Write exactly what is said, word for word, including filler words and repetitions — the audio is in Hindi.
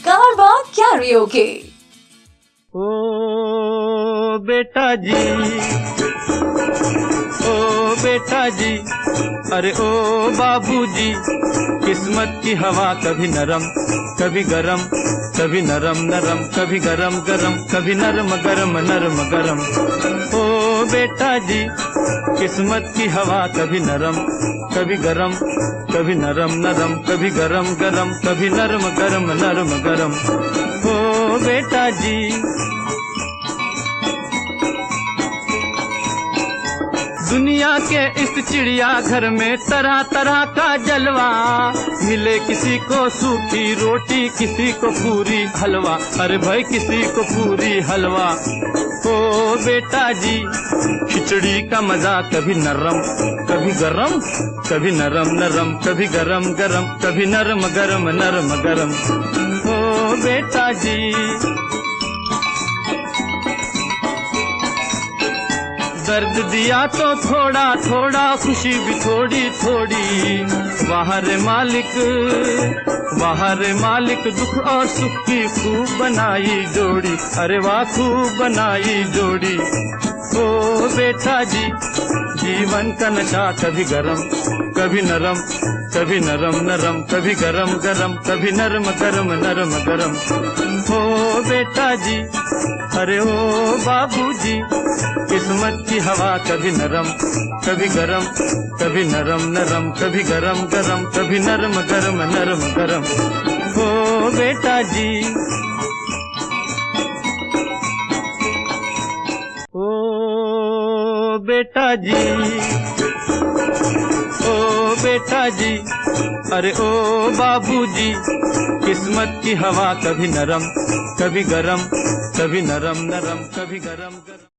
कारवा कैरियोके। ओ बेटा जी, ओ बेटा जी, अरे ओ बाबूजी, किस्मत की हवा कभी नरम कभी गरम, कभी नरम नरम कभी गरम गरम, कभी नरम गरम नरम गरम। ओ बेटा जी, किस्मत की हवा कभी नरम कभी गरम, कभी नरम नरम कभी गरम गरम, कभी नरम गरम नरम गरम। ओ बेटा जी, दुनिया के इस चिड़िया घर में तरह तरह का जलवा, मिले किसी को सूखी रोटी, किसी को पूरी हलवा, अरे भाई किसी को पूरी हलवा। ओ बेटा जी, खिचड़ी का मजा कभी नरम कभी गरम, कभी नरम नरम कभी गरम गरम, कभी नरम गरम नरम गरम। ओ बेटा जी, दर्द दिया तो थोड़ा थोड़ा, खुशी भी थोड़ी थोड़ी, वाह रे मालिक वाह रे मालिक, दुख और सुख की खूब बनाई जोड़ी, अरे वाह खूब बनाई जोड़ी। ओ बेटा जी, जीवन का नशा कभी गरम कभी नरम, कभी नरम नरम कभी गरम गरम, कभी नरम गरम नरम गरम। ओ बेटा जी, अरे ओ बाबूजी, किस्मत की हवा कभी नरम कभी गरम, कभी नरम नरम कभी गरम गरम, कभी नरम गरम नरम गरम। ओ बेटा जी, ओ बेटा जी, ओ बेटा जी, अरे ओ बाबूजी, किस्मत की हवा कभी नरम कभी गरम, कभी नरम नरम कभी गरम गरम।